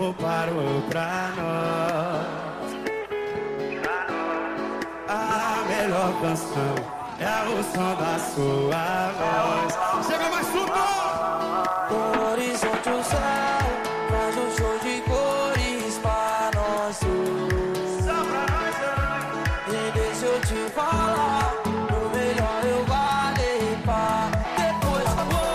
parou pra nós. A melhor canção é o som da sua voz. Chega mais fundo! No horizonte o céu faz um show de cores pra nós dois. Só pra nós dois. E deixa eu te falar, no melhor eu guardei pra depois.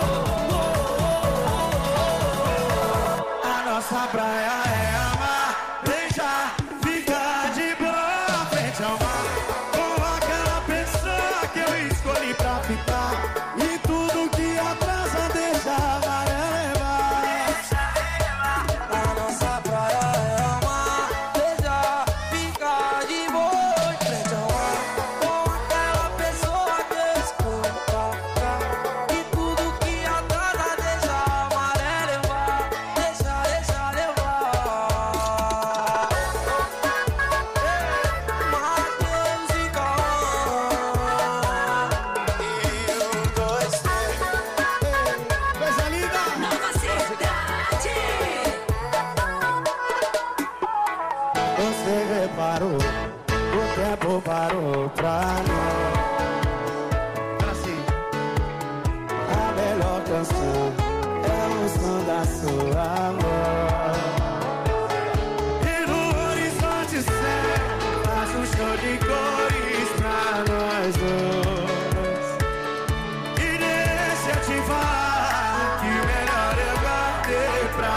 A nossa praia é amar, beijar, ficar de boa frente ao mar, com aquela pessoa que eu escolhi pra ficar. E tudo que atrasa deixa a maré levar. A nossa praia é amar, beijar, ficar de boa em frente ao mar, com aquela pessoa que eu escolhi pra ficar. E tudo que atrasa deixa a maré levar. Deixa levar. Mateus e Cauã, e um, dois, três. Coisa linda! Nova Cidade. Você reparou, o tempo parou pra nós. Assim. A melhor canção é o som da sua voz. E no horizonte céu faz um show de cores pra nós dois. E deixa eu te falar que melhor eu guardei pra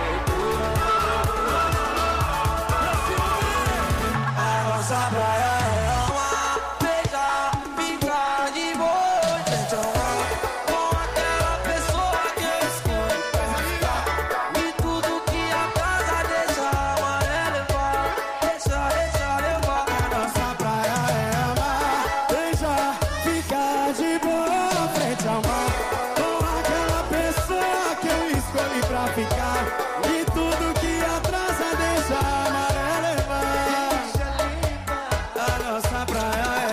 A nossa praia é amar, beijar, ficar de boa em frente ao mar, com aquela pessoa que eu escolhi pra ficar. E tudo que atrasa deixa a maré levar. Deixa levar. A nossa praia é amar, beijar, ficar de boa frente ao mar, com aquela pessoa que eu escolhi pra ficar. E tudo que atrasa deixa a maré levar. A nossa praia é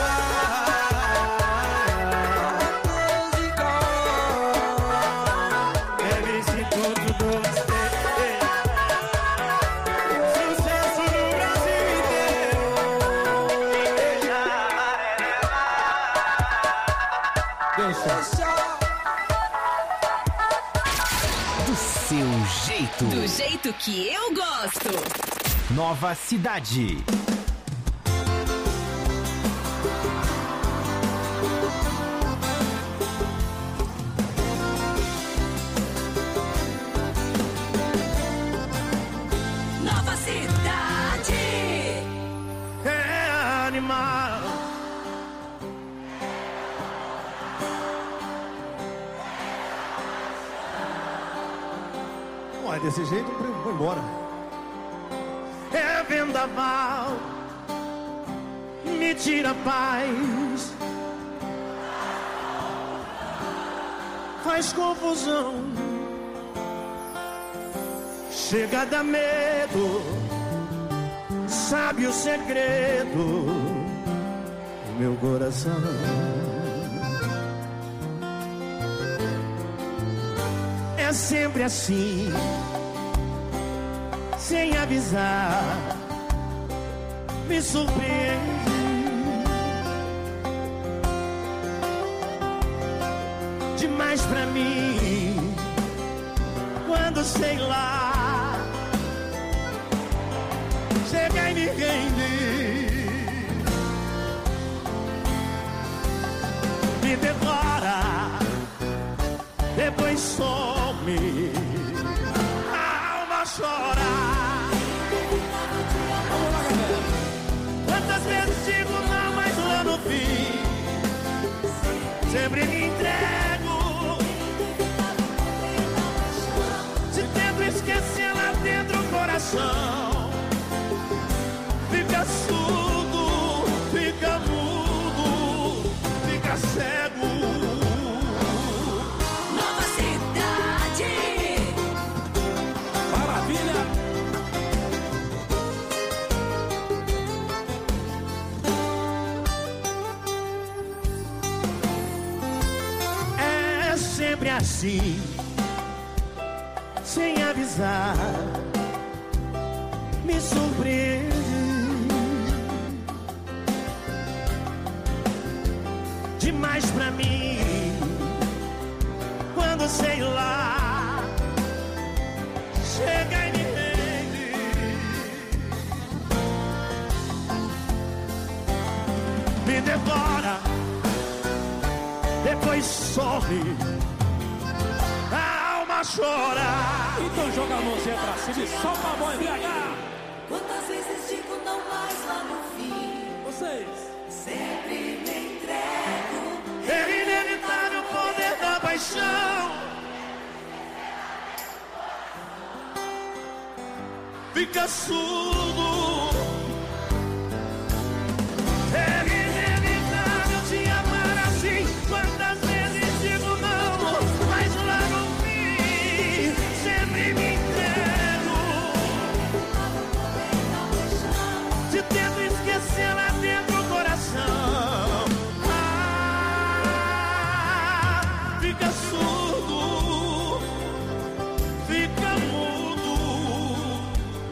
amar. Mateus e Cauã, Lembre-se tudo do você. Sucesso no Brasil inteiro. Deixa a maré levar. Deixa. Do seu jeito. Do jeito que eu gosto. Nova Cidade. Nova Cidade. É animal. Ué, desse jeito, vou embora. É vendaval, me tira a paz, faz confusão, chega a dar medo, sabe o segredo do meu coração. É sempre assim, sem avisar, me surpreende. Demais pra mim, quando sei lá, chega e me rende, me devora, depois some, a alma chora. Quantas vezes digo não, mas lá no fim sempre me entrego. Se tento esquecer lá dentro o coração fica surdo, fica mudo, fica cego. Nova Cidade. Maravilha! É sempre assim, sem avisar, faz pra mim quando, sei lá, chega e me rende. Me devora, depois some, a alma chora. Então joga a mãozinha pra cima e solta a mão embriagar. Quantas vezes digo não mais lá no fim? Vocês. Sempre me entrego. É inevitável o poder da paixão. Fica surdo. É inevitável te amar assim. Quantas vezes digo não, mas lá no fim sempre me entrego. Te tento esquecer lá dentro do coração. Fica surdo, fica mudo,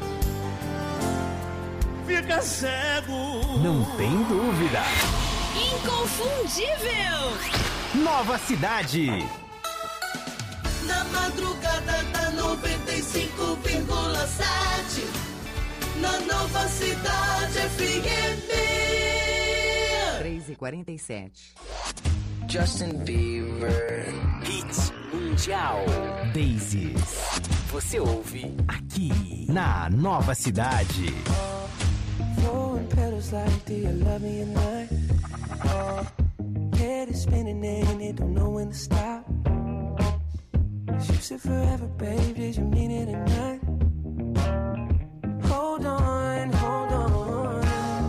fica cego. Não tem dúvida. Inconfundível. Nova Cidade. Na madrugada da 95,7, na Nova Cidade FM. 3h47. Justin Bieber. Hits Mundial. Daisies. Você ouve aqui na Nova Cidade. Flowing petals like, do you love me or not? Head is spinning and it don't know when to stop. You said forever, babe, did you mean it or not? Hold on, hold on.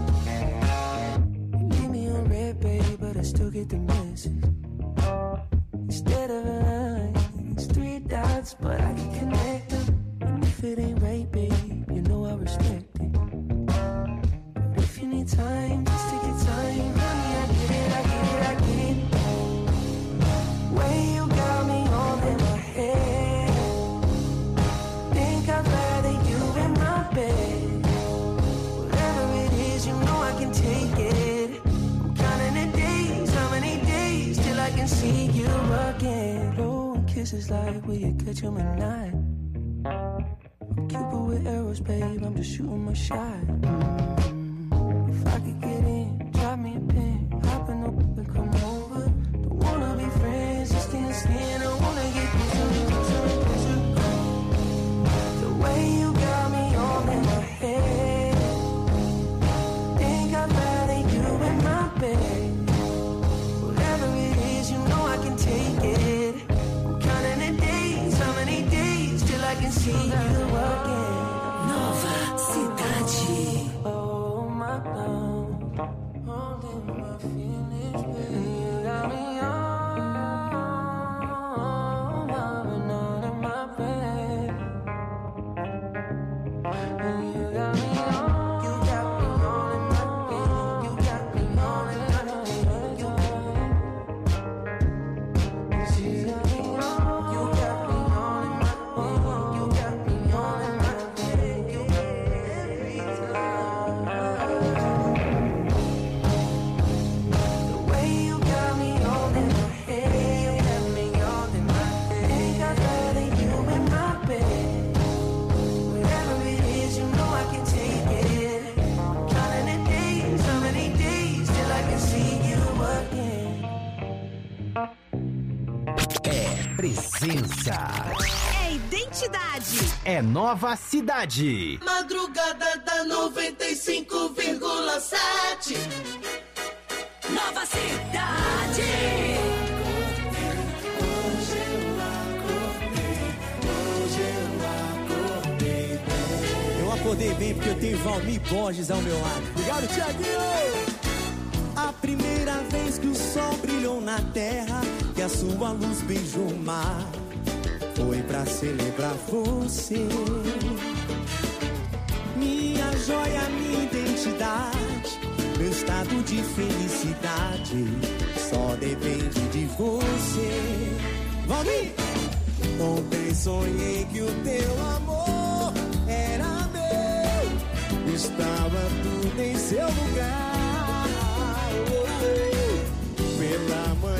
You leave me on red, babe, but I still get the message. Instead of a line, it's 3 dots, but I can connect them. And if it ain't right, babe, you know I respect it. But if you need time, just take your time, honey, I get it, I get it, I get it. Way you got me all in my head. Think I'd rather you in my bed. Whatever it is, you know I can take it. I'm counting the days, how many days till I can see you again. Blowing kisses like, will you catch 'em at night? I'm Cupid with arrows, babe, I'm just shooting my shot. If I could get in, drop me a pin, hop in the and come over. Don't wanna be friends, just in the skin, I wanna get closer. The way you got me all in my head. Think I'd rather you in my bed. Whatever it is, you know I can take it. I'm counting the days, how many days till I can see you again. Nova Cidade. Oh my God, holding my feelings, baby. You got me on, loving out of my bed. And you got me on, you got me all in my bed. You got me all in my bed. You got me on, you got me all in my bed. You got me all in my bed. You got me every time. The way you got me all in my head. You got me all in my head. Think I'd rather you in my bed. Whatever it is, you know I can take it. Counting the days, how many days till I can see you again. É presença. É identidade. É Nova Cidade. Madrugada da 95,7. Nova Cidade. Eu acordei bem porque eu tenho Valmir Borges ao meu lado. Obrigado, Thiaguinho! A primeira vez que o sol brilhou na terra, que a sua luz beijou o mar, foi pra celebrar você. Minha joia, minha identidade, meu estado de felicidade, só depende de você. Valmir! Ontem sonhei que o teu amor era meu, estava tudo em seu lugar. Pela manhã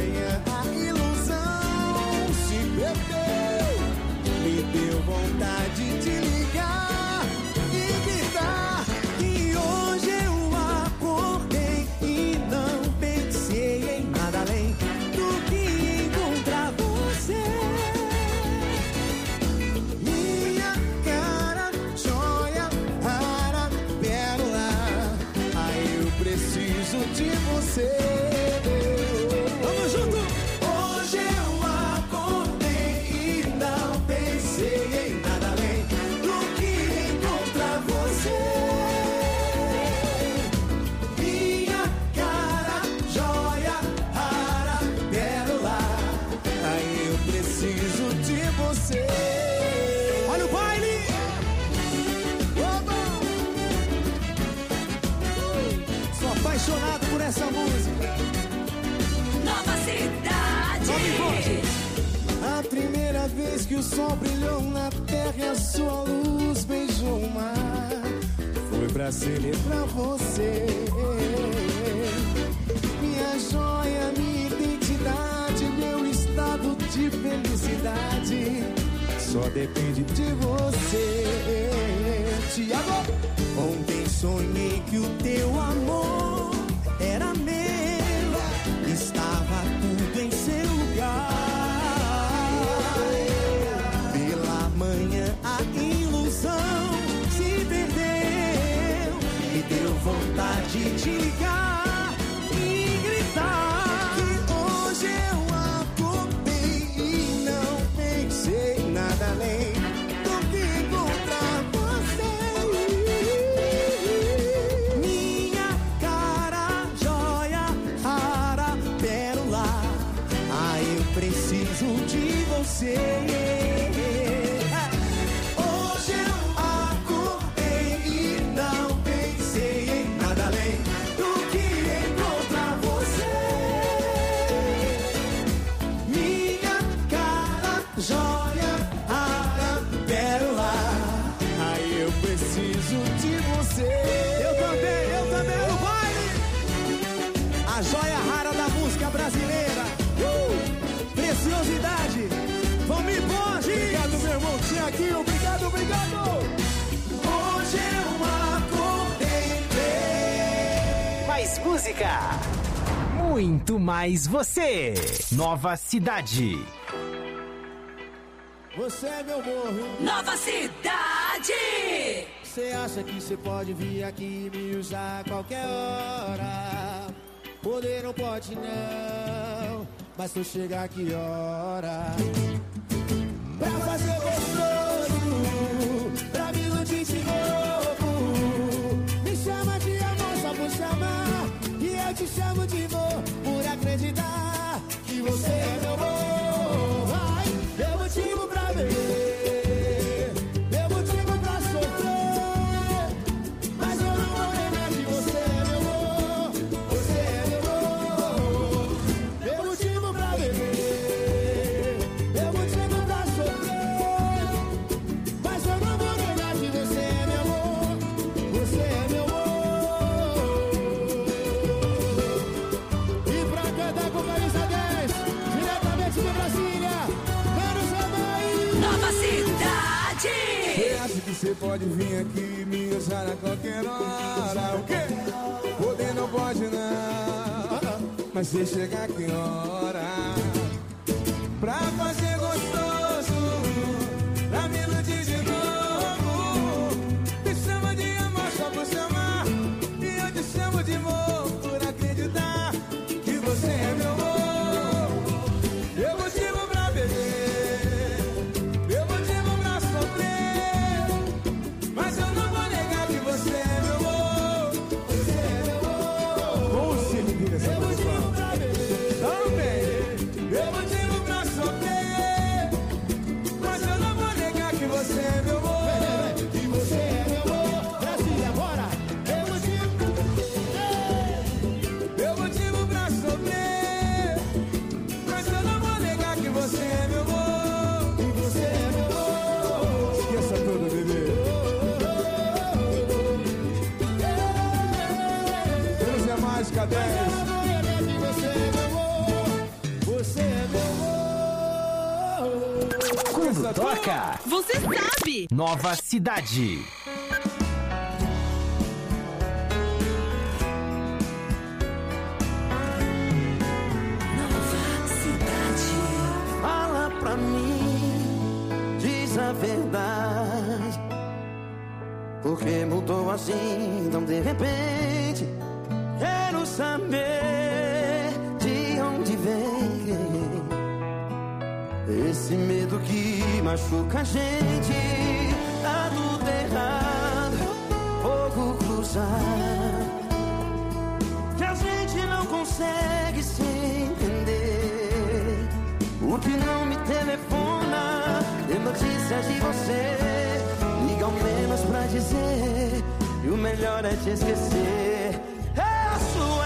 apaixonado por essa música. Nova Cidade. A primeira vez que o sol brilhou na terra e a sua luz beijou o mar, foi pra celebrar você. Minha joia, minha identidade, meu estado de felicidade só depende de você. Tiago, ontem sonhei que o teu amor era meu, estava tudo em seu lugar. Pela manhã a ilusão se perdeu, me deu vontade de ligar e gritar que hoje eu acordei e não pensei nada além do que encontrar você. Minha cara, joia rara, pérola, eu preciso de você. Hoje eu acordei e não pensei em nada além do que encontrar você. Minha cara, joia rara, pérola, eu preciso de você. Eu também no baile. A joia rara da música brasileira. Preciosidade. Vamos Borges. Obrigado, meu irmão Tiaguinho. Obrigado. Hoje eu acordei bem. Mais música. Muito mais você. Nova Cidade. Você é meu morro. Nova Cidade. Você acha que você pode vir aqui e me usar a qualquer hora? Poder não pode não, mas se eu chegar que hora? Pra fazer gostoso, pra me iludir de novo. Me chama de amor só por chamar, e eu te chamo de amor por acreditar que você é meu amor. Vai, meu motivo pra beber, meu motivo pra sofrer, mas eu não vou negar que você é meu amor. Você é meu amor, meu motivo pra beber, meu motivo pra sofrer, mas eu não vou negar que você é meu amor. Você é meu amor. E pra cantar com Camisa 10, diretamente de Brasília, Mano Samai. Nova Cidade. Você acha que você pode vir aqui e me usar a qualquer hora? O quê? Poder não pode não, mas se chegar que hora? Pra fazer gostoso, pra me iludir de novo. Me chama de amor só por chamar, e eu te chamo de amor por acreditar que você é meu amor. Meu motivo pra beber, meu motivo pra sofrer, mas eu não vou negar que você é meu amor. Você é meu amor. Com certeza, meu motivo pra beber também, meu motivo pra sofrer, mas eu não vou negar que você é meu amor. Que você é meu amor. Brasília, bora. Meu motivo pra sofrer, mas eu não vou negar que você é meu amor. Que você é meu amor. Esqueça tudo, bebê. Deus é mágica 10. Você é meu amor. Você é meu amor. Quando toca, Você sabe! Nova Cidade. Nova Cidade. Fala pra mim, diz a verdade. Porque mudou assim, tão de repente. Quero saber de onde vem esse medo que machuca a gente. Tá tudo errado, fogo cruzar, que a gente não consegue se entender. O que não me telefona, tem notícias de você. Liga menos pra dizer, e o melhor é te esquecer. É a sua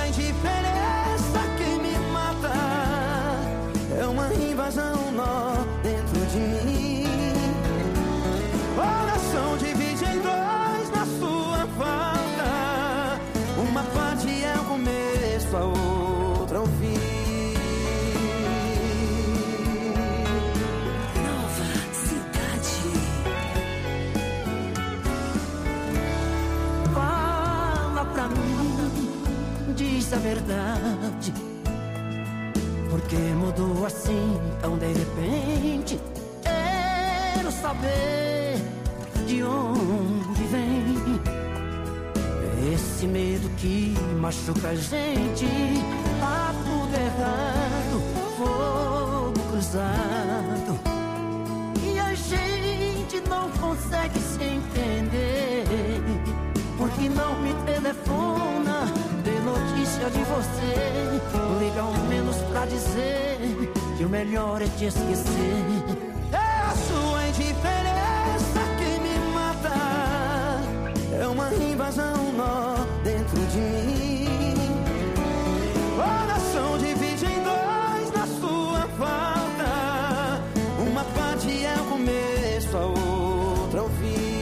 a verdade. Porque mudou assim tão de repente. Quero saber de onde vem esse medo que machuca a gente. Tá tudo errado, fogo cruzado, e a gente não consegue se entender. Porque não me telefona, dê notícia de você. Liga ao menos pra dizer que o melhor é te esquecer. É a sua indiferença que me mata. É uma invasão, um nó dentro de mim. Coração divide em dois na sua falta. Uma parte é o começo, a outra é o fim.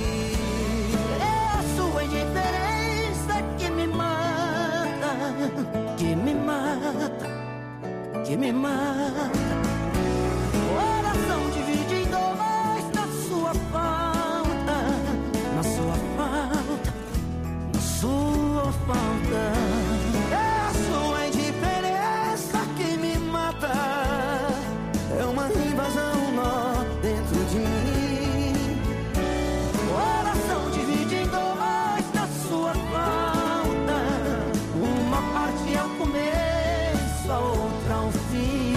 Que me mata, que me mata. Coração divide em dois na sua falta, na sua falta, na sua falta. É a sua indiferença que me mata. É uma invasão, um nó dentro de mim. Coração divide em dois na sua falta. Uma parte é o começo, a outra é o fim.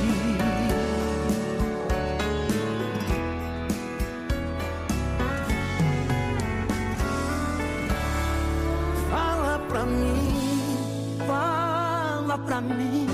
Fala pra mim, fala pra mim.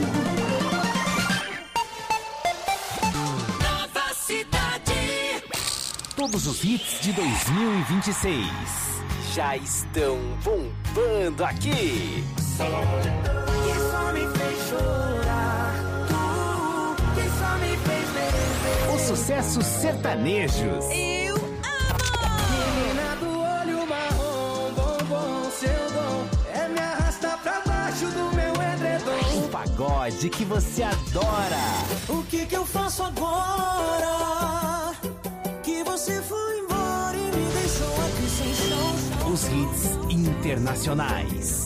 Nova Cidade. Todos os hits de 2026 já estão bombando aqui. Que só me fez chorar, que só me fez beber. Os sucessos sertanejos. Eu amo. Menina do olho marrom, bombom, seu dom é me arrastar pra baixo do meu edredom. O pagode que você adora. O que eu faço agora? Que você foi embora e me deixou aqui sem chão. Os hits internacionais.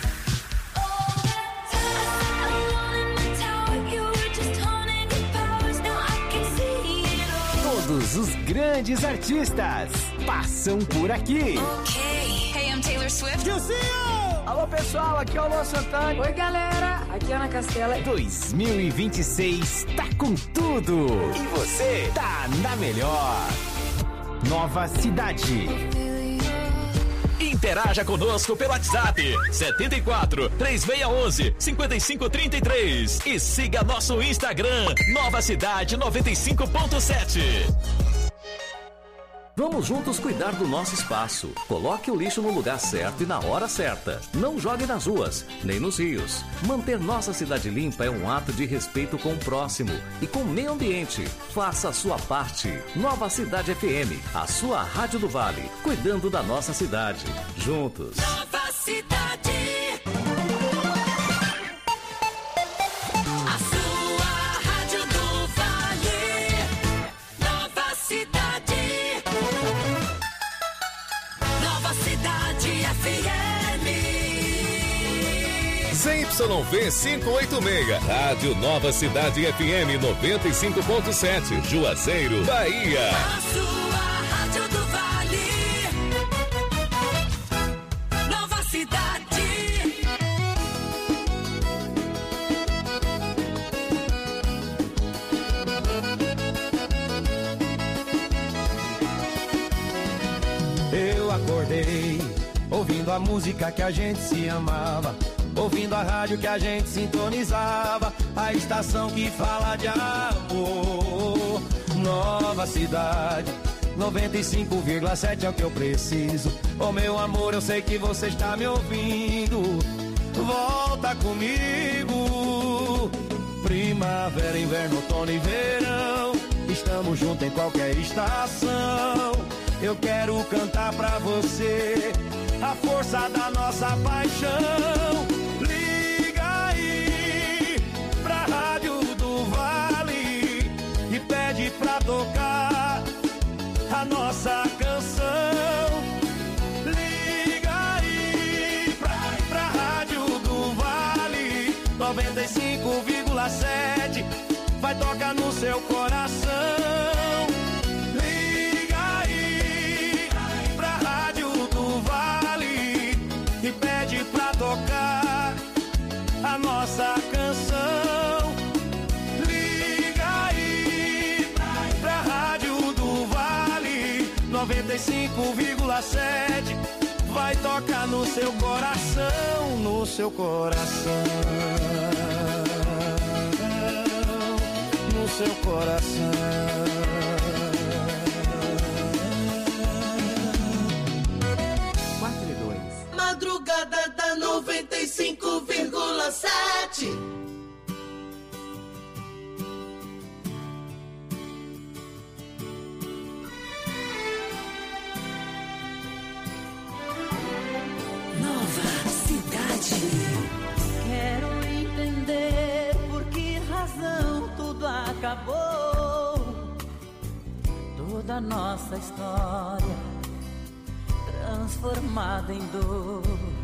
Todos os grandes artistas passam por aqui. Hey, I'm Taylor Swift. Alô pessoal, aqui é o Luan Santana. Oi galera, aqui é Ana Castela. 2026 tá com tudo. E você tá na melhor. Nova Cidade. Interaja conosco pelo WhatsApp 74 3611 5533 e siga nosso Instagram Nova Cidade 95.7. Vamos juntos cuidar do nosso espaço. Coloque o lixo no lugar certo e na hora certa. Não jogue nas ruas, nem nos rios. Manter nossa cidade limpa é um ato de respeito com o próximo e com o meio ambiente. Faça a sua parte. Nova Cidade FM, a sua rádio do Vale, cuidando da nossa cidade. Juntos. Nova Cidade. A sua rádio do Vale. Nova Cidade. Nova Cidade FM. ZYV 586, Rádio Nova Cidade FM 95.7, Juazeiro, Bahia. A sua rádio do Vale. Nova Cidade. Eu acordei ouvindo a música que a gente se amava, ouvindo a rádio que a gente sintonizava, a estação que fala de amor. Nova Cidade 95,7 é o que eu preciso. Oh meu amor, eu sei que você está me ouvindo. Volta comigo. Primavera, inverno, outono e verão, estamos juntos em qualquer estação. Eu quero cantar pra você a força da nossa paixão. Liga aí pra Rádio do Vale e pede pra tocar a nossa canção. Liga aí pra Rádio do Vale 95,7 vai tocar no seu coração. Liga aí pra Rádio do Vale e pede pra tocar a nossa canção. Liga aí pra Rádio do Vale 95,7 vai tocar no seu coração, no seu coração, no seu coração. Madrugada da 95,7. Quero entender por que razão tudo acabou. Toda nossa história transformada em dor.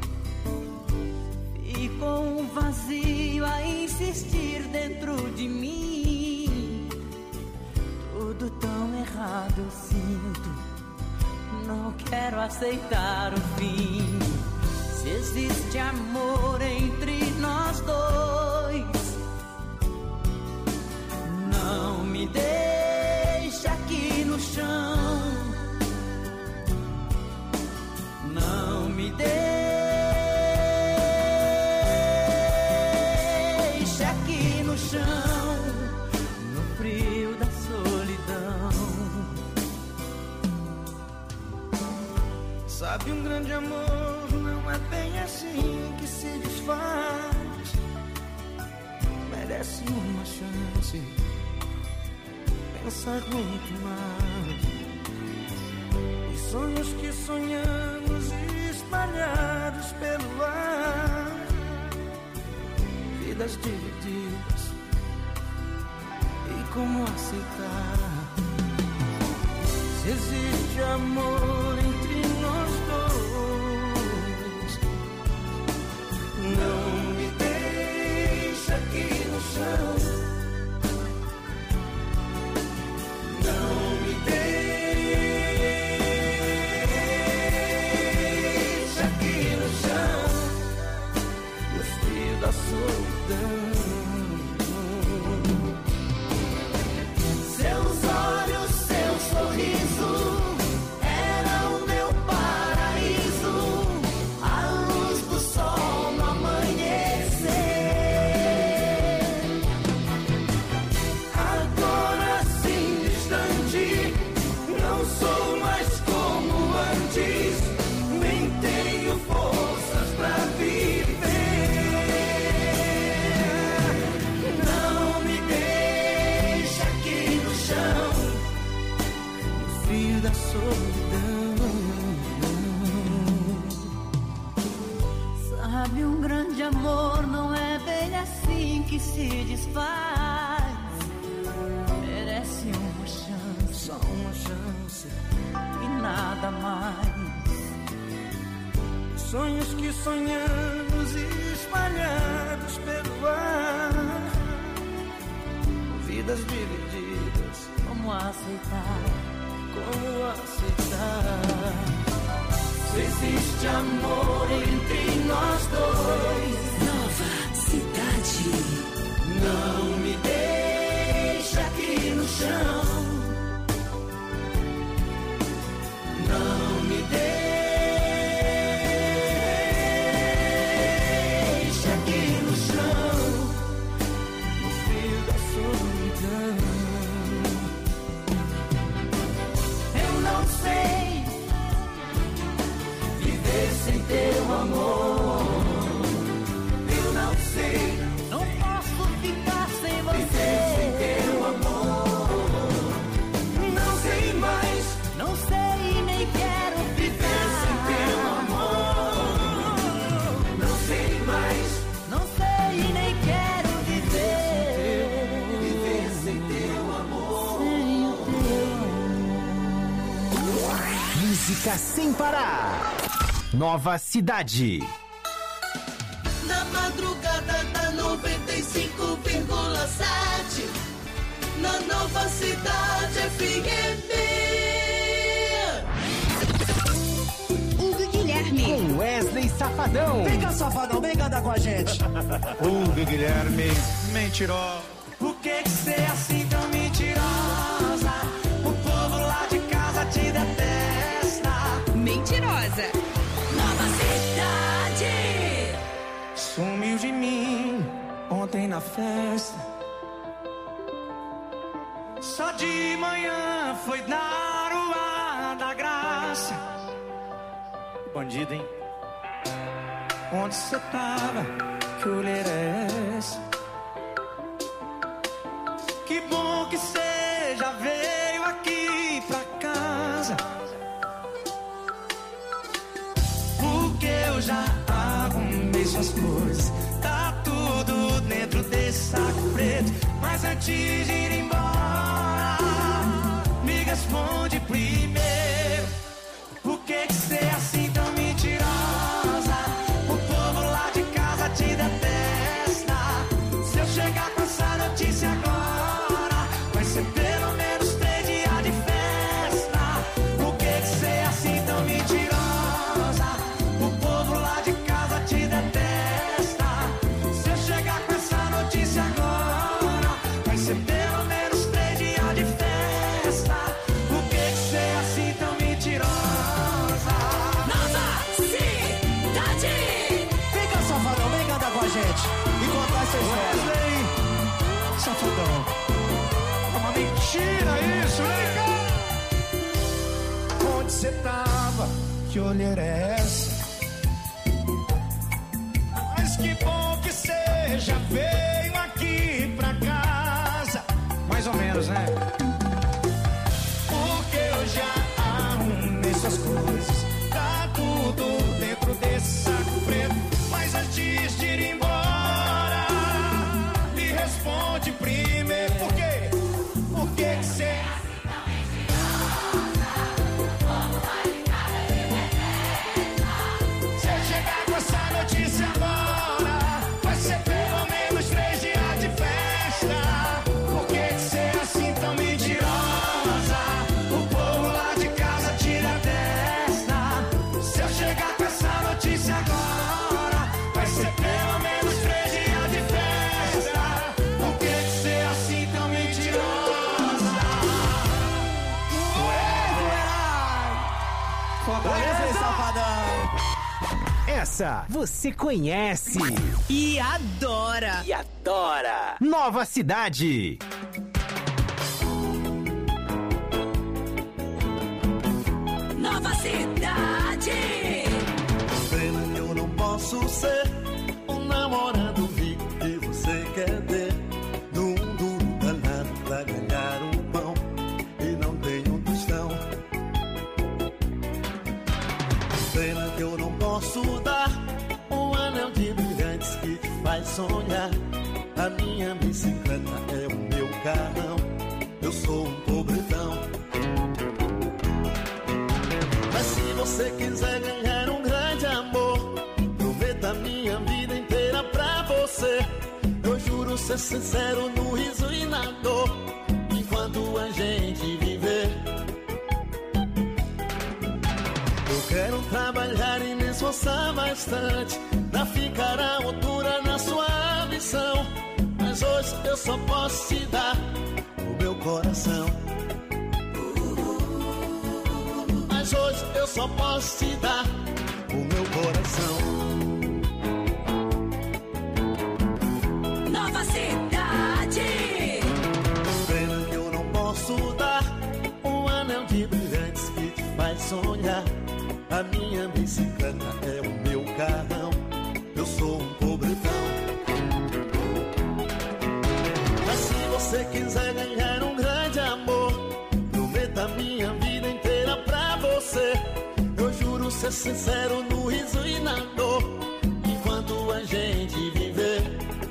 Ficou um vazio a insistir dentro de mim. Tudo tão errado eu sinto. Não quero aceitar o fim. Se existe amor entre nós dois, não me deixa aqui no chão. Não me deixa aqui no chão, no frio da solidão. Sabe, um grande amor não é bem assim que se desfaz. Merece uma chance, pensar muito mais. Os sonhos que sonhamos espalhados pelo ar, vidas divididas, e como aceitar? Se existe amor entre nós dois, não me deixa aqui no chão. Não me deixa aqui no chão, no frio da solidão. Seus olhos, seu sorriso era o meu paraíso, a luz do sol no amanhecer. Agora sim distante, não sou mais como antes, nem tenho forças pra viver. Não me deixa aqui no chão, no frio da solidão. Sabe, um grande amor não é bem assim que se desfaz. Merece uma chance, Só uma chance. e nada mais. Sonhos que sonhamos espalhados pelo ar, vidas divididas, Como aceitar? como aceitar? Se existe amor entre nós dois, Nova Cidade. não me deixa aqui no chão. Não me deixa aqui no chão, no frio da solidão. Eu não sei viver sem teu amor. Eu não sei Não posso ficar sem viver sem você. teu amor. Não sei mais Não sei e nem quero viver sem teu ficar. amor. Não sei mais Não sei e nem quero viver viver sem teu amor. sem o teu amor. Música sem parar. Nova Cidade. Na madrugada da 95,7. na Nova Cidade FM. Hugo Guilherme com Wesley Safadão. Vem cá, Safadão, vem cantar com a gente. Hugo Guilherme, mentirosa. Por que você é assim tão mentirosa? O povo lá de casa te detesta. Mentirosa. Nova Cidade. Sumiu de mim ontem na festa. Só de manhã foi dar o ar da graça. Bandido, hein? Onde você tava? Que olheira é essa? Que bom que você já veio aqui pra casa. Porque eu já arrumei suas coisas. Tá tudo dentro desse saco preto. Mas antes de ir embora, me responde primeiro. Por que você é assim tão mentirosa? O povo lá de casa te detesta. Se eu chegar com essa notícia agora, vai ser pelo menos 3 dias de festa. Por que você é assim tão mentirosa? O povo lá de casa te detesta. Se eu chegar com essa notícia agora, vai ser pelo menos 3 dias de festa. Por que você é assim tão mentirosa? Nova Cidade. Vem cá, Safadão, vem cantar com a gente e contar essa história. Wesley, Safadão. É uma mentira isso, vem cá. Onde você tava? Que olheira é essa? Mas que bom que você já veio aqui pra casa. Mais ou menos, né? Porque eu já arrumei suas coisas. Tá tudo dentro desse saco preto. Mas antes de ir embora, me responde primeiro. Por quê? Por que você... Se eu chegar com essa notícia agora, vai ser pelo menos 3 dias de festa. Por que você é assim tão mentirosa? O povo lá de casa te detesta. Se eu chegar com essa notícia agora, vai ser pelo menos 3 dias de festa. Por que você é assim tão mentirosa? Fortaleza, Safadão. Essa você conhece e adora. Nova Cidade. Nova Cidade. Pena que eu não posso ser um namorado rico que você quer ter. Num duro danado pra ganhar um pão e não tenho um tostão. Pena que eu não posso dar um anel de brilhantes que te faz sonhar. A minha bicicleta é o meu carrão. Eu sou um pobretão. Mas se você quiser ganhar um grande amor, prometa a minha vida inteira pra você. Eu juro ser sincero no riso e na dor, enquanto a gente viver. Eu quero trabalhar e me esforçar bastante pra ficar à altura na sua ambição. Mas hoje eu só posso te dar o meu coração. Mas hoje eu só posso te dar o meu coração. Nova Cidade. Pena que eu não posso dar um anel de brilhantes que te faz sonhar. A minha bicicleta é o meu carrão. Eu sou um pobretão. Mas se você quiser ganhar um grande amor, prometa a minha vida inteira pra você. Eu juro ser sincero no riso e na dor, enquanto a gente viver.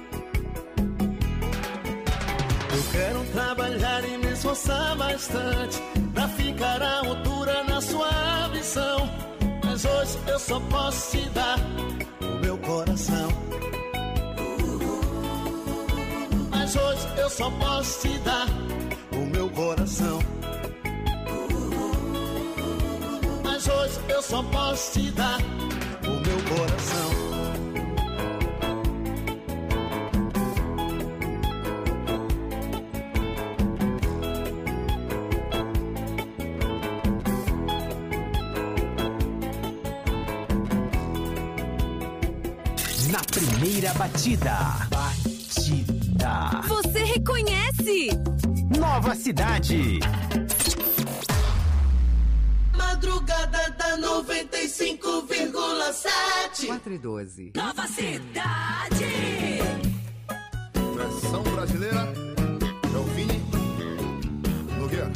Eu quero trabalhar e me esforçar bastante pra ficar à altura na sua ambição. Mas hoje eu só posso te dar o meu coração. eu só posso te dar o meu coração. Mas hoje eu só posso te dar o meu coração. Na primeira batida. Você reconhece? Nova Cidade. Madrugada da 95,7. 4:12. Nova Cidade. Versão brasileira. É o Vini Nogueira.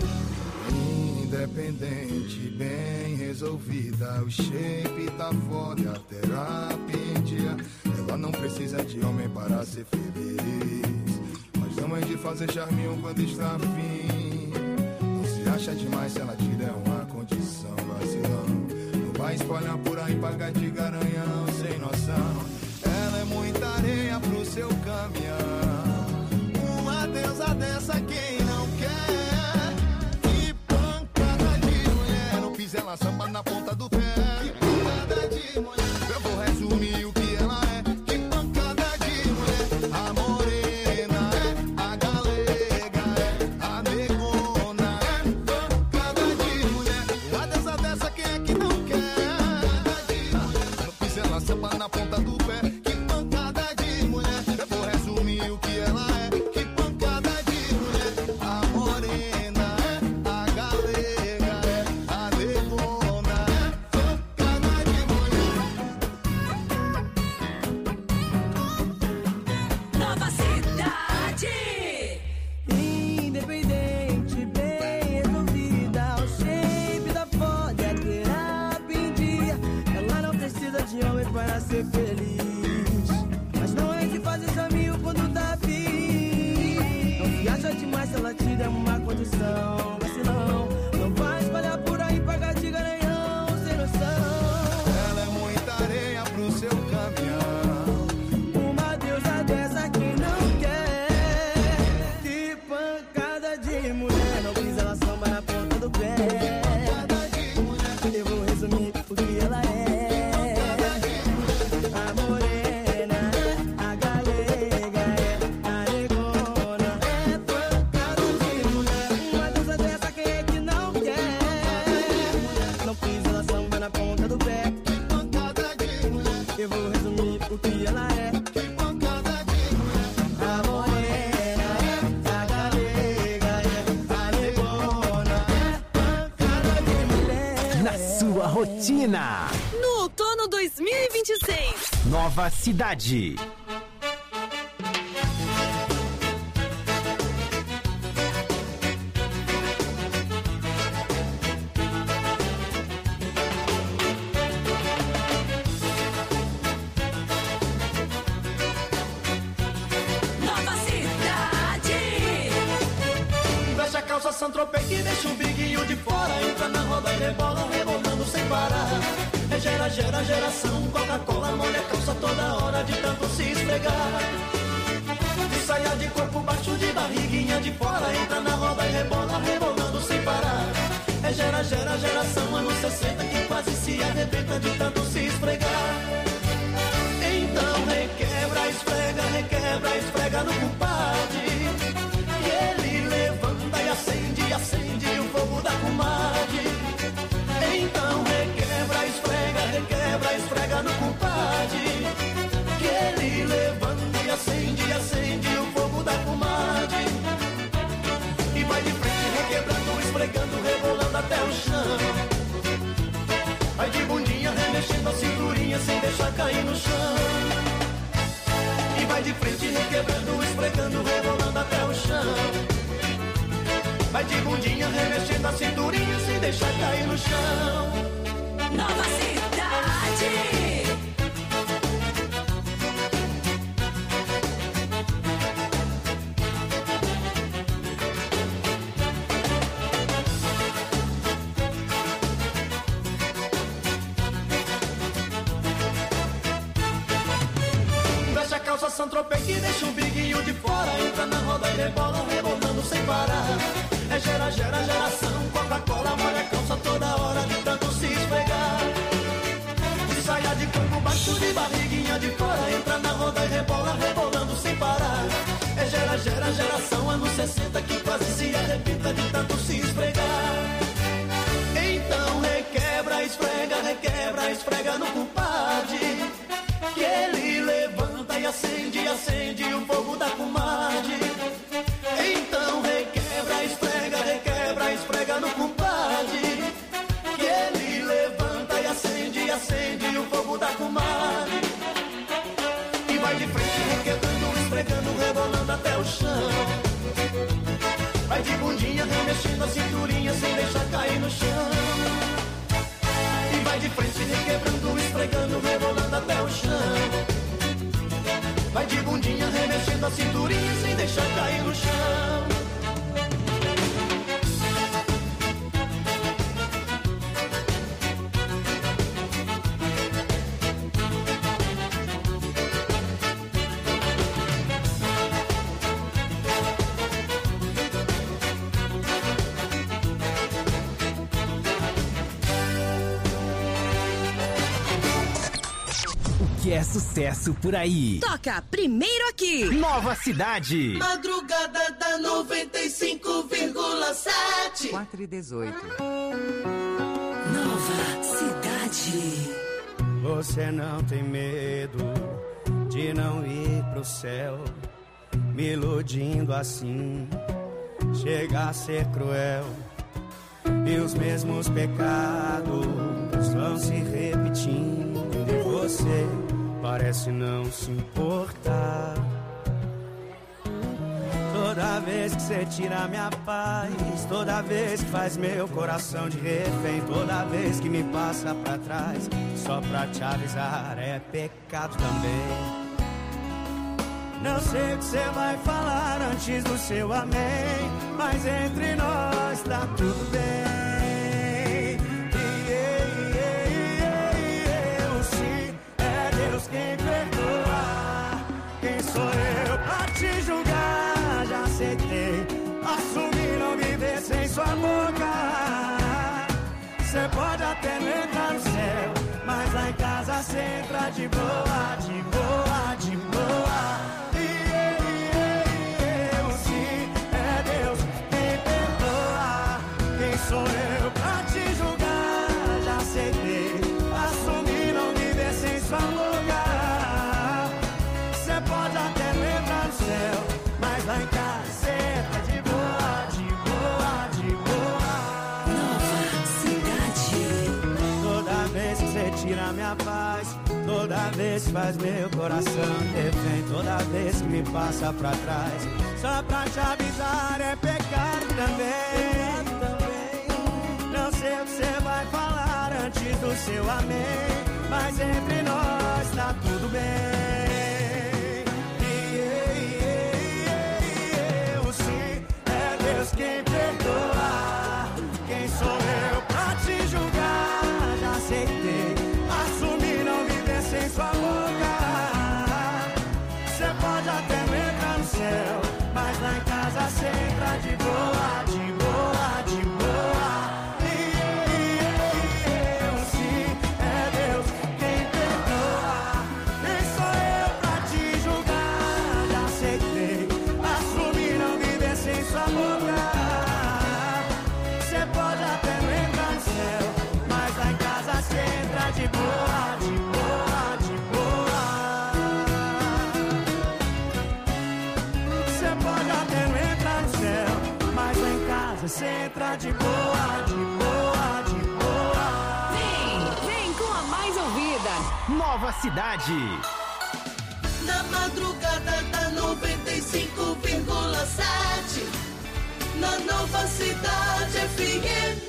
Independente, bem resolvida, o shape tá foda, a terapia em dia. Ela não precisa de homem para ser feliz, mas não é de fazer charminho quando está afim. Não se acha demais se ela te der uma condição, vacilão. Não vai espalhar por aí, pagar de garanhão, sem noção. Ela é muita areia pro seu caminhão. Uma deusa dessa quem não quer. Que pancada de mulher, não pisa ela samba na ponta do pé. Que pancada de mulher, eu vou resumir o que ela é. Que pancada de mulher, a morena é, a galega é, a negona é. Pancada de mulher, uma deusa dessa quem é que não quer. Não pisa ela samba na ponta do pé. Que pancada de mulher, eu vou resumir o que ela é. Que pancada de mulher, a morena é, a galega é, a negona é. Pancada de mulher. Nova Cidade. Independente, bem resolvida, o shape da foda, a terapia em dia. Ela não precisa de homem para ser feliz, mas não é de fazer caminho quando tá afim. Não viaja demais se ela te der uma condição, vacilão. Não vai espalhar por aí, pagar de garanhão, sem noção. Ela é muita areia pro seu caminhão. Uma deusa dessa quem não quer. Que pancada de mulher, não pisa ela samba na ponta do pé. Eu vou resumir o que ela é. A morena é, a galega é, a negona é. Pancada de mulher, uma deusa dessa quem é que não quer. Não pisa ela samba na ponta do pé. Eu vou resumir o que ela é. A morena é, a galega é, a negona é. Pancada de mulher. Na sua rotina. No outono 2026. Nova Cidade. Nova Cidade. Veste a calça Saint-Tropez que deixa o biguinho de fora. Entra na roda e rebola, rebolando sem parar. É geração, Coca-Cola, molha a calça toda hora de tanto se esfregar. De saia de corpo baixo, de barriguinha de fora. Entra na roda e rebola, rebolando sem parar. É geração, anos 60 que quase se arrebenta de tanto se esfregar. Então requebra, esfrega no compadre. E ele levanta e acende o fogo da comadre. Então requebra, esfrega no compadre. Que ele levanta e acende o fogo da comadre. E vai de frente requebrando, esfregando, rebolando até o chão. Vai de bundinha remexendo a cinturinha sem deixar cair no chão. E vai de frente requebrando, esfregando, rebolando até o chão. Vai de bundinha remexendo a cinturinha sem deixar cair no chão. Nova Cidade. Veste a calça Saint-Tropez que deixa o biguinho de fora. Entra na roda de barriguinha de fora, entra na roda e rebola, rebolando sem parar. É geração, anos 60, que quase se arrebenta de tanto se esfregar. Então requebra, esfrega no compadre, que ele levanta e acende o fogo da comadre. Então requebra, esfrega no compadre, que ele levanta e acende o fogo da comadre. E vai de frente requebrando, esfregando, rebolando até o chão. Vai de bundinha, remexendo a cinturinha sem deixar cair no chão. E vai de frente requebrando, esfregando, rebolando até o chão. Vai de bundinha, remexendo a cinturinha sem deixar cair no chão. Que é sucesso por aí. Toca primeiro aqui. Nova Cidade. Madrugada da 95,7. 4h18. Nova Cidade. Você não tem medo de não ir pro céu, me iludindo assim, chega a ser cruel. E os mesmos pecados vão se repetindo e você parece não se importar. Toda vez que você tira minha paz, toda vez que faz meu coração de refém, toda vez que me passa pra trás, só pra te avisar, é pecado também. Não sei o que você vai falar antes do seu amém, mas entre nós tá tudo bem. Se é Deus quem perdoa, quem sou eu pra te julgar? Já aceitei, assumi não viver sem sua boca. Cê pode até não entrar no céu, mas lá em casa cê entra de boa, de boa, de boa. Sou eu pra te julgar, já aceitei, assumi não viver sem sua lugar. Cê pode até não entrar no céu, mas lá em casa cê tá de boa, de boa, de boa. Nova Cidade. Toda vez que cê tira minha paz, toda vez que faz meu coração refém, toda vez que me passa pra trás, só pra te avisar, é pecado também. Não sei o que você vai falar antes do seu amém, mas entre nós tá tudo bem. Se é Deus quem perdoa, quem sou eu pra te julgar? Já aceitei, assumi não viver sem sua boca. Cê pode até não entrar no céu, mas lá em casa cê entra de boa, de boa, de boa. De boa, de boa, de boa. Cê pode até não entrar no céu, mas lá em casa cê entra de boa, de boa, de boa. Vem com a mais ouvida. Nova Cidade. Na madrugada da 95,7. Na Nova Cidade FM.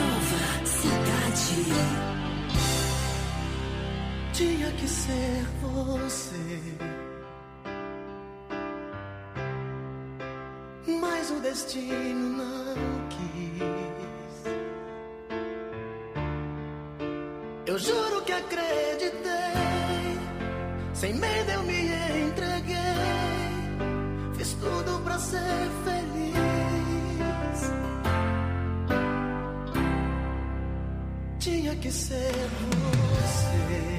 Tinha que ser você, mas o destino não quis. Eu juro que acreditei, sem medo eu me entreguei, fiz tudo pra ser feliz. Tinha que ser você,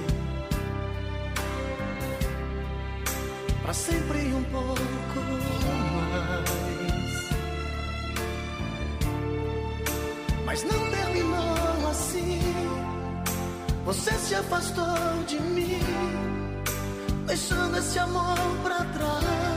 pra sempre um pouco mais. Mas não terminou assim, você se afastou de mim, deixando esse amor pra trás.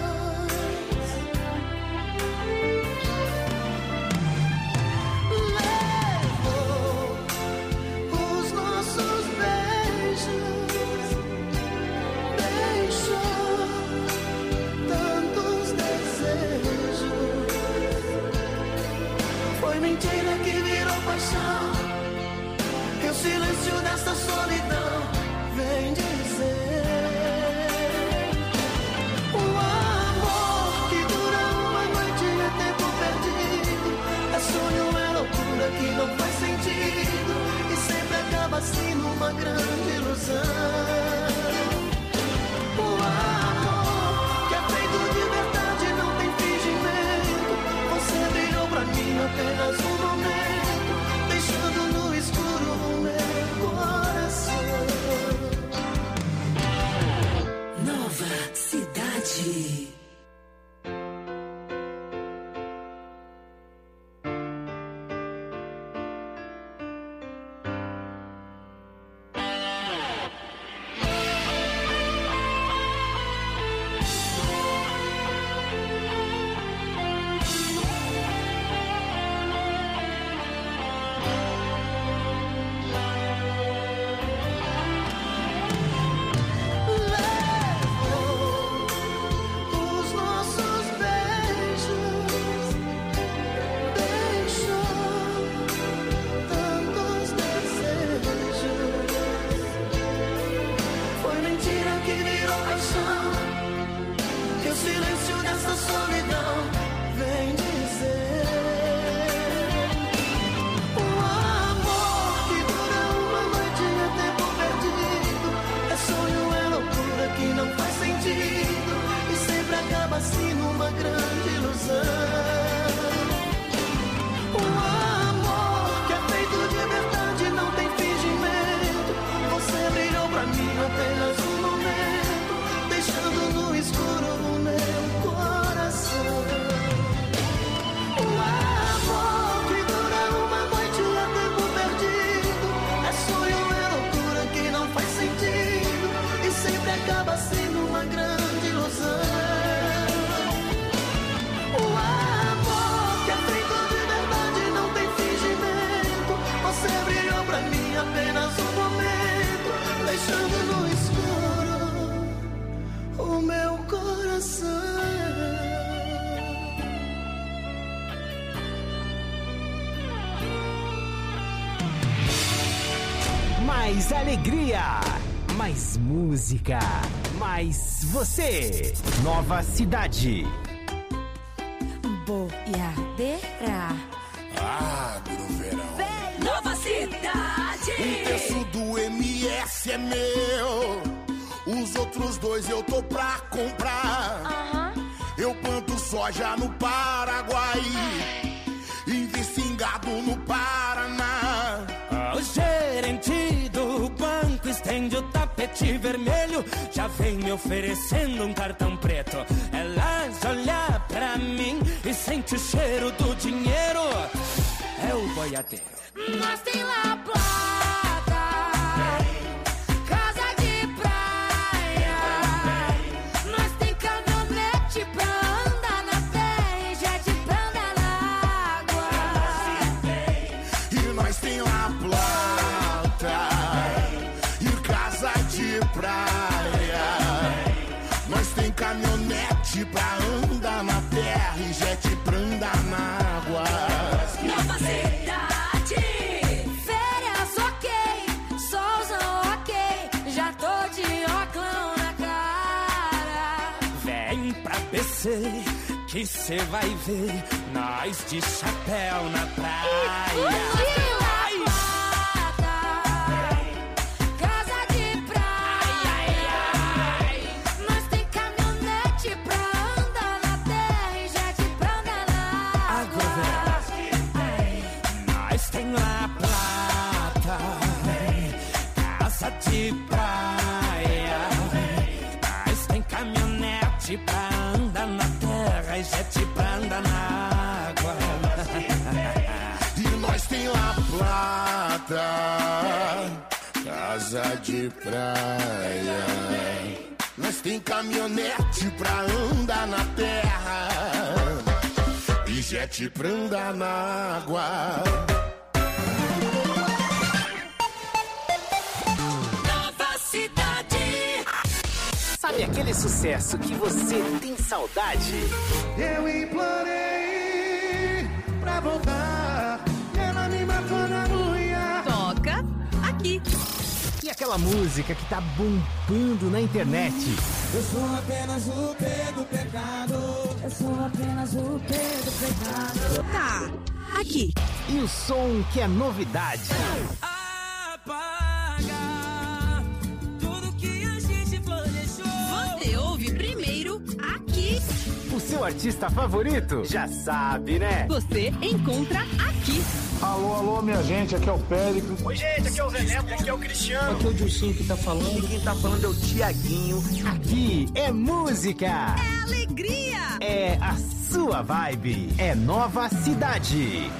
Mentira que virou paixão, e o silêncio dessa solidão vem dizer: o amor que dura uma noite é tempo perdido, é sonho, é loucura que não faz sentido, e sempre acaba assim numa grande ilusão. O amor que é feito de verdade não tem fingimento, você virou pra mim apenas um momento, deixando no escuro o meu coração. Nova Cidade. Assim numa grande ilusão. O amor que é feito de verdade não tem fingimento, você brilhou pra mim apenas um momento, deixando no escuro o meu coração. O amor que dura uma noite é tempo perdido, é sonho, é loucura que não faz sentido, e sempre acaba assim numa grande ilusão. Apenas um momento, deixando no escuro o meu coração. Mais alegria, mais música, mais você. Nova Cidade. Boiadeira. Abre o verão. Nova Cidade. Um terço do MS é meu, os outros dois eu tô pra comprar. Eu planto soja no Paraguai, invisto em gado no Paraná. O gerente do banco estende o tapete vermelho, já vem me oferecendo um cartão preto. Elas olham pra mim e sente o cheiro do dinheiro. É o boiadeiro. Nós tem lá plata, casa de praia, nós tem caminhonete pra andar na terra e jet pra andar na água. E nós tem lá plata e casa de praia, nós tem caminhonete pra andar na terra e jet pra andar na água. Nova Cidade. Férias ok, solzão ok, já tô de óculos Pensei que cê vai ver nós de chapéu na praia. De praia, mas tem caminhonete pra andar na terra e jet pra andar na água. E nós tem La Plata, casa de praia. Nós tem caminhonete pra andar na terra e jet pra andar na água. Sabe aquele sucesso que você tem saudade? Eu implorei pra voltar, ela me matou na unha. Toca aqui. E aquela música que tá bombando na internet? Eu sou apenas o P do pecado. Eu sou apenas o P do pecado. Tá, aqui. E o som que é novidade? O seu artista favorito? Já sabe, né? Você encontra aqui. Alô, alô, minha gente, aqui é o Périco. Oi, gente, aqui é o Zé Neto, aqui é o Cristiano. Aqui é o Dilcinho que tá falando. E quem tá falando é o Tiaguinho. Aqui é música. É alegria. É a sua vibe. É Nova Cidade.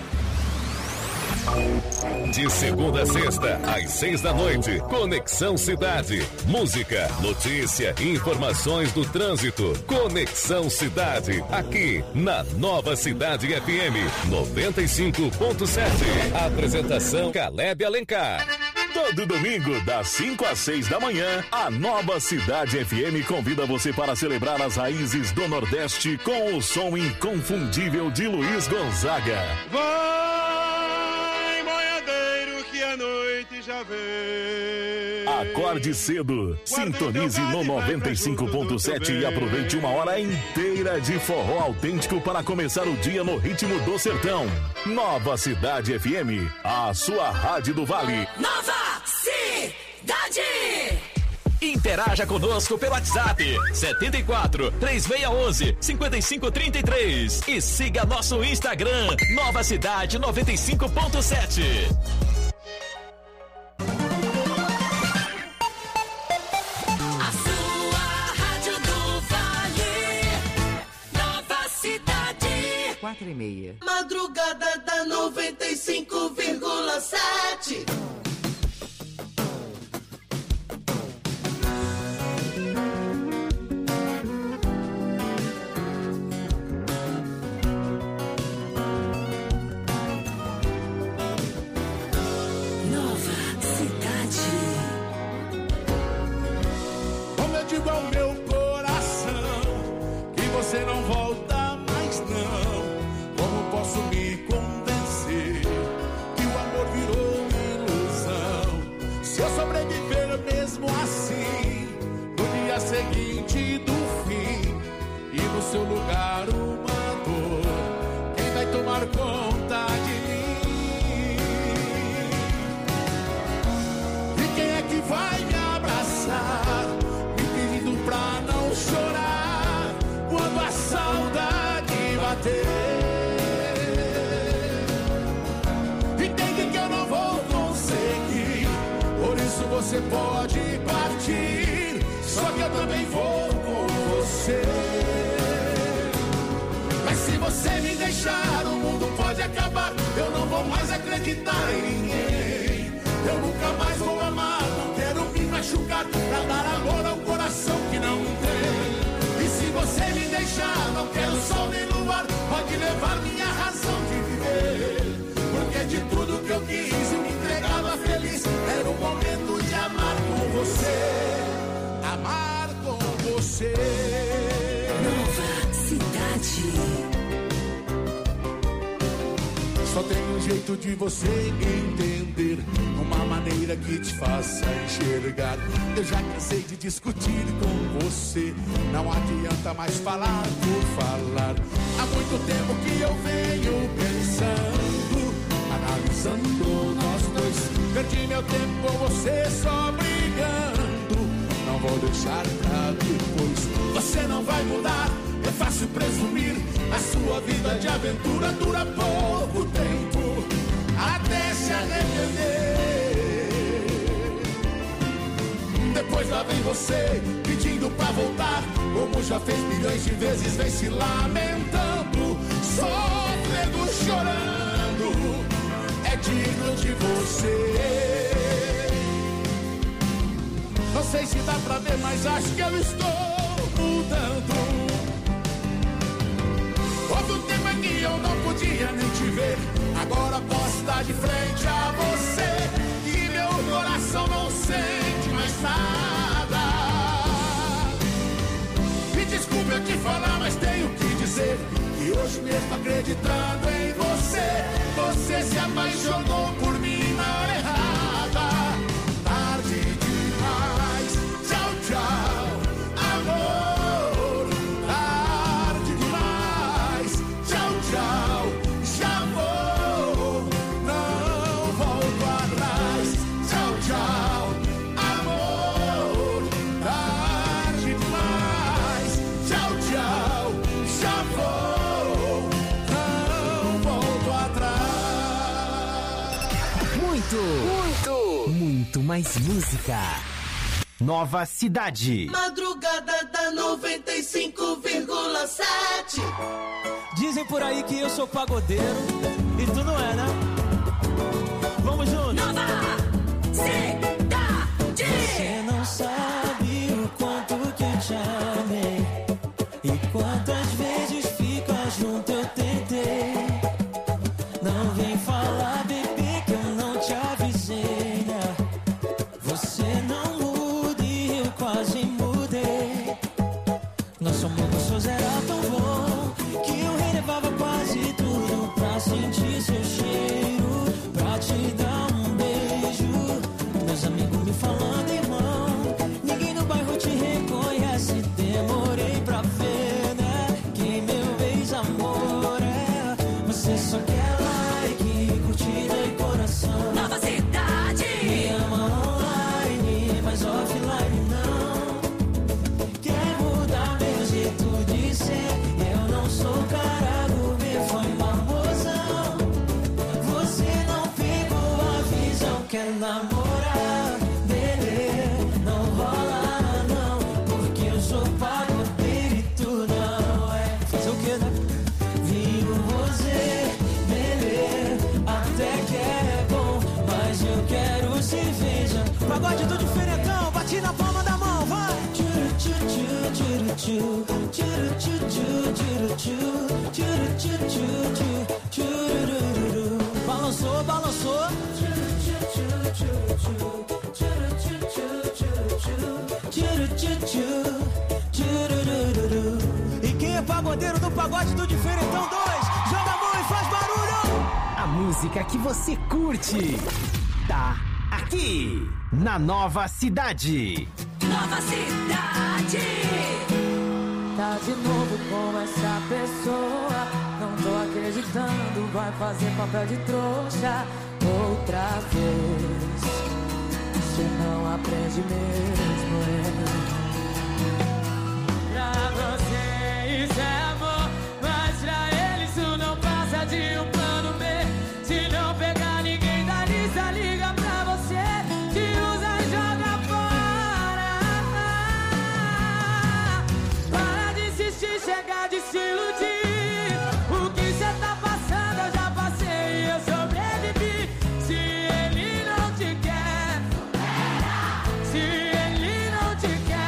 De segunda a sexta, às 6 da noite, Conexão Cidade. Música, notícia, informações do trânsito. Conexão Cidade, aqui na Nova Cidade FM 95.7. Apresentação Caleb Alencar. Todo domingo, das 5 às 6 da manhã, a Nova Cidade FM convida você para celebrar as raízes do Nordeste com o som inconfundível de Luiz Gonzaga. Vai, boiadeiro, que a noite já vem. Acorde cedo, sintonize no 95.7 e aproveite uma hora inteira de forró autêntico para começar o dia no ritmo do sertão. Nova Cidade FM, a sua rádio do Vale. Nova Cidade! Interaja conosco pelo WhatsApp 74 3611 5533 e siga nosso Instagram Nova Cidade 95.7. A sua rádio do Vale, Nova Cidade. 4:30. Madrugada da 95,7. Ao meu coração que você não volta mais não. Como posso me convencer que o amor virou ilusão? Se eu sobreviver mesmo assim no dia seguinte do fim e no seu lugar uma dor, quem vai tomar conta de mim? E quem é que vai me abraçar pra não chorar quando a saudade bater? Entende que eu não vou conseguir, por isso você pode partir, só que eu também vou com você. Mas se você me deixar, o mundo pode acabar, eu não vou mais acreditar em ninguém. Eu nunca mais vou amar, não quero me machucar pra dar amor ao coração que não tem. E se você me deixar, não quero sol nem luar, pode levar minha razão de viver. Porque de tudo que eu quis, eu me entregava feliz. Era o momento de amar com você, amar com você. Nova Cidade. Só tem um jeito de você entender. Não uma maneira que te faça enxergar. Eu já cansei de discutir com você, não adianta mais falar por falar. Há muito tempo que eu venho pensando, analisando nós dois. Perdi meu tempo com você só brigando, não vou deixar pra depois. Você não vai mudar, é fácil presumir. A sua vida de aventura dura pouco tempo, até se arrepender. Depois lá vem você, pedindo pra voltar, como já fez milhões de vezes, vem se lamentando, sofrendo, chorando. É digno de você. Não sei se dá pra ver, mas acho que eu estou mudando. Houve um tempo em que eu não podia nem te ver, agora posso estar de frente a você, e meu coração não sente mais nada. Me desculpe eu te falar, mas tenho que dizer que hoje mesmo acreditando em você, você se apaixonou por mim na hora errada. Tarde demais, tchau, tchau, amor. Tarde demais, tchau, tchau, já vou, não volto atrás. Tchau, tchau, amor. Tarde demais, tchau, tchau, já vou, não volto atrás. Muito mais música. Nova Cidade. Madrugada da 95,7. Dizem por aí que eu sou pagodeiro e tu não é, né? Vamos juntos. Nova Cidade. Você não sabe o quanto que eu te amei e quantas vezes ficar junto eu tentei. Não vem falar, bebê, que eu não te avisei, né? Você não muda e eu quase mudei. Nosso moço era tão bom que eu relevava quase tudo pra sentir seu cheiro, pra te dar um beijo. Meus amigos me falando, irmão, ninguém no bairro te reconhece. Demorei pra ver, né, quem meu ex-amor é. Você só quer like, curtida e coração. Nova Cidade. Me ama online, mas offline não. Quer mudar meu jeito de ser, eu não sou cara gourmet, foi famosão. Você não pegou a visão, quer namorar, beleza, não rola não, porque eu sou pagodeiro e tu não é. Fazer o que, né? Vivo você, beleza, até que é bom, mas eu quero cerveja. Pagode do diferentão, bate na palma da mão, vai! Tchuru, tchuru, tchuru, tchuru, tchuru, tchuru, tchuru, tchuru, tchuru, tchuru. Balançou, balançou. E quem é pagodeiro do pagode do diferentão 2, joga a mão e faz barulho! A música que você curte tá aqui na Nova Cidade. Nova Cidade. Tá de novo com essa pessoa, não tô acreditando, vai fazer papel de trouxa outra vez. Você não aprende mesmo, Pra você isso é amor, mas pra ele isso não passa de um plano B. Se não pegar ninguém da lista, liga pra você, te usa e joga fora. Para de insistir, chega de se iludir. O que cê tá passando eu já passei e eu sobrevivi. Se ele não te quer, se ele não te quer,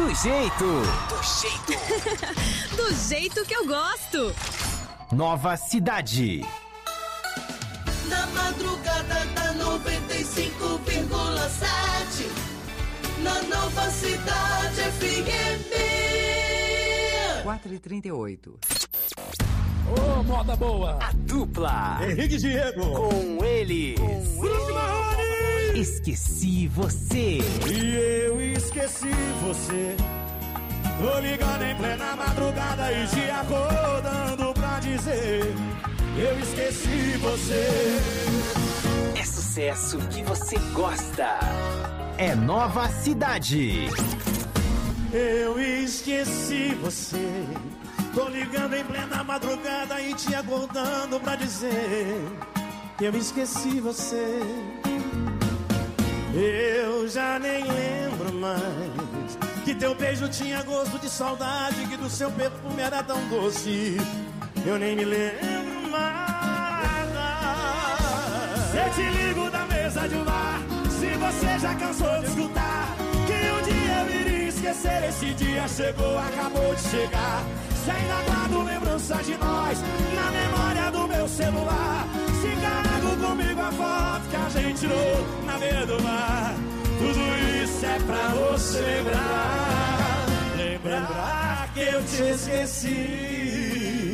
Do jeito. Do jeito que eu gosto. Nova Cidade. Na madrugada da 95,7. Na Nova Cidade FM. 4h38. Ô, moda boa. A dupla. Henrique Diego. Com eles. Bruno Marrone. Esqueci você. E eu esqueci você. Tô ligando em plena madrugada e te acordando pra dizer: eu esqueci você. É sucesso que você gosta. É Nova Cidade. Eu esqueci você. Tô ligando em plena madrugada e te acordando pra dizer: eu esqueci você. Eu já nem lembro mais que teu beijo tinha gosto de saudade, que do seu perfume era tão doce. Eu nem me lembro mais. Eu te ligo da mesa de um bar, se você já cansou de escutar que um dia eu iria esquecer. Esse dia chegou, acabou de chegar. Se ainda guardo lembranças de nós na memória do meu celular, se carrego comigo a foto que a gente tirou na beira do mar, tudo isso é pra você lembrar. Lembrar que eu te esqueci.